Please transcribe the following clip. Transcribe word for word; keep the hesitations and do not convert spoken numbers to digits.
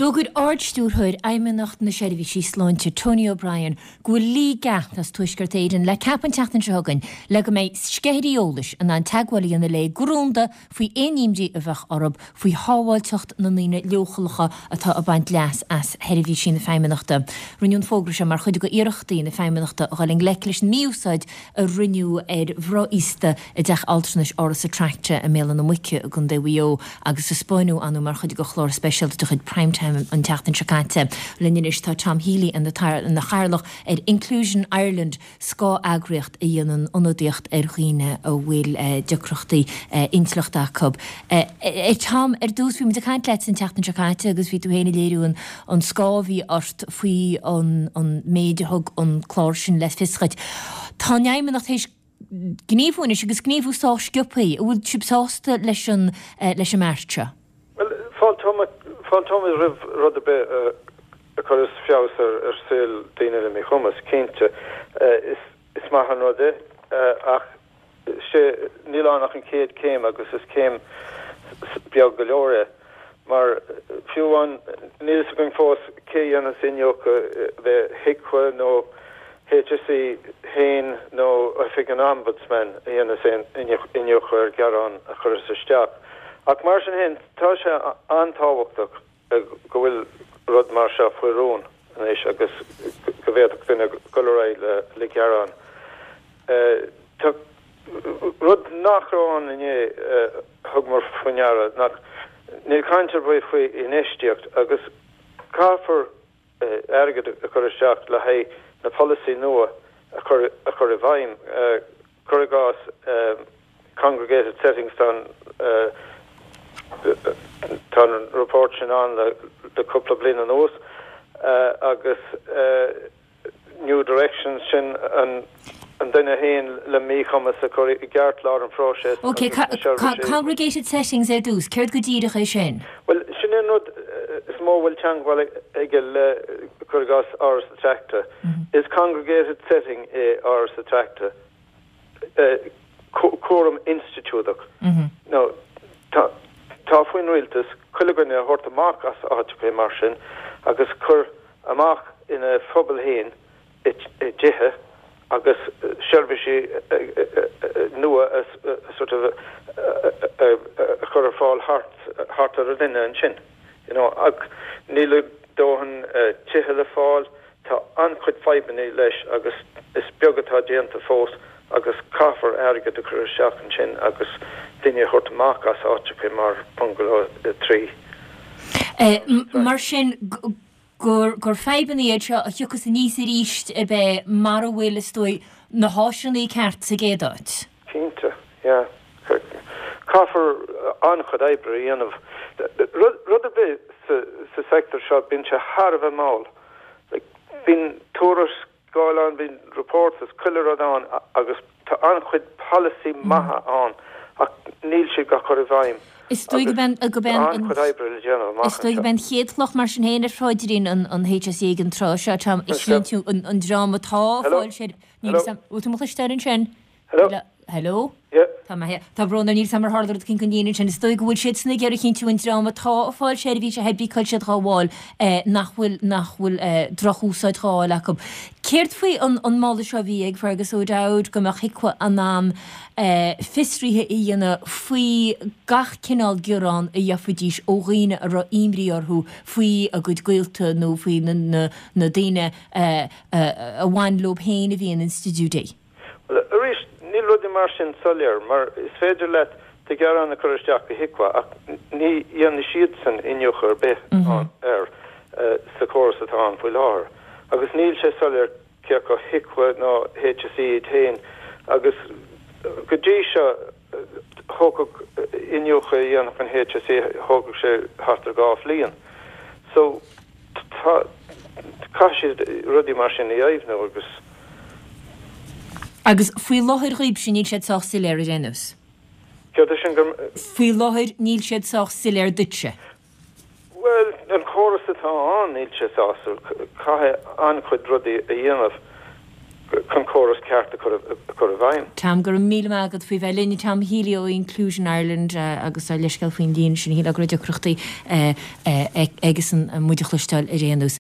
Dógur ardstúrthir aimimenacht na seirbhísí sláinte Tony O'Brien go lí gath as tuisgurt éidir le capan teachtain segan le go méid scéiríolalas an an tagháilí an le grúnda faoi éimdí a bheith orb faoi hábháilteocht na lína leochalacha atá a baint leas as seirbhísí na féimimeachta. Rinneún fógra sem mar chuide go iirechtaí na féimimeachta a gáil leiclis míúsáid a rinneú ar bhráiste a deach alternais áras a tracte a mélan na muice a gun déhío agus sa spóinú anú mar chuide go chlór speisialta do chud primetime an teachtain sekáte. Linne is tá Tom Healy in de tar in de Charloch at Inclusion Ireland ská agricht a dhéanaan onodíocht ar chuoine a bhfuil decrochtaí intlachta cub. É Tom ar dús bhí mu de caiint leit an teachtain sekáte agus bhí tú héna léirún an scábhí ort faoi an méidethug an chlár sin le fiscaid. Tá neimimenacht éis gníomhúine agus gníomhúsá sciupaí a bhfuil sibsásta leis an leis an márte. Well, fáil Tom Fáil Tom is rih rud a bit a chur is fios ar saoil daoine le mé chumas cénte is is maithan rud é ach sé nílánach an céad céim agus is céim beag go leor mar fiúháin níl sa going fós cé dhéana sinneoch bheith hicwa nó H S E hain nó a fig an ombudsman a dhéana sin inneoch ar gearán a chur is isteach. Ach mar sin hen tá sé antáhachtach go bhfuil rud mar se fuirún éis agus go bhéadach duine goráid le le gearán. Tá rud nachrán inné thug mar fuineara nach níl caintear buí faoi inéisteocht agus cáfar airgad a chur isteach le hé na policy nua a chur a chur a bhaim chur gás congregated settings done tá an report sin an le de couple of blian an os agus new directions sin an an duine héin le mí chumas a chuir i gceart lá an próses. Okay, congregated settings é dús, céir go díadach é sin? Well, sin in rud is mó bhfuil teanghil ige le chuir gás áras a tracta. Is congregated setting é áras a tracta quorum institutach. No, tá Tá faoin rialtas chuileganna a thuirt amach as áitiúcha mar sin agus chur amach ina phobal héin i ddithe agus seirbhísí nua as sort of a chur ar fáil hart ar a duine an sin. You know, ag níl dóhan tithe le fáil tá anchuid feibanní leis agus is beagatá déanta fós agus cáfar airgad a chur seach an sin agus duine thuirt amach as áitiúcha mar bungalow trí. Mar sin gur feibanní éitre a thuchas a níos a ríist a bheith mar a bhfuil istói na háisinaí ceart sa géadáit. Cínta, ja. Cáfar anchud éibre dhéanamh rud a bit sa sector seo bíonn sé thar a bheith máil. Bíonn túras gáilán, bíonn reports as cuilear an agus tá anchuid policy maithe an ach níl si ga chur a bhaim. Is stoig ben a go ben Is stoig ben héadloch mar sin héanaar fáidirín an H S E an trá se tam is tú an drama tá fáil sé útach steirn sin. Hello? Tá bron níl samar hardar cin connéine sin stoig bhfuil siad sna geir cinn tú an drama tá fáil sé bhí se hebí coil siad ráháil nachhfuil nachhfuil drochúsáid ráil le. Céirt faoi an mála seo bhí ag fergus ó dáid go mar chicwa an nám fistrithe í dhéana faoi gach cinál gurán a dheafudíis ó ghaoine a ra imrí orthú faoi a gcuid gailta nó faoi na daine a bhain lob héin a bhí an institúdé. Níl rudi mar sin solir, mar is féidir let te gearán na chuiristeach go hicwa ach ní dhéanana siad san inneochar beth an ar sa chóras atá an bhfuil láir. Agus níl sé solir cear go hicwa ná H S E tain agus go dtí seo thógad inneocha dhéanamh an H S E thógad sé hartar gáf líon. So tá siad rudi mar sin i dhéimhne agus Agus faoi láthir riib sin níl siad sách siléir a déanamh. Faoi láthir níl siad sách siléir dutse. Well, an chóras atá an níl sé sásul caithe anchuid rudí a dhéanamh chun choras ceart a chur a bhain. Tam gur mí agad fao bheith linne tam hílio Inclusion Ireland agus a leiscail faoin dín sin hí agur decrochttaí agus an muidirchluisteil i réanús.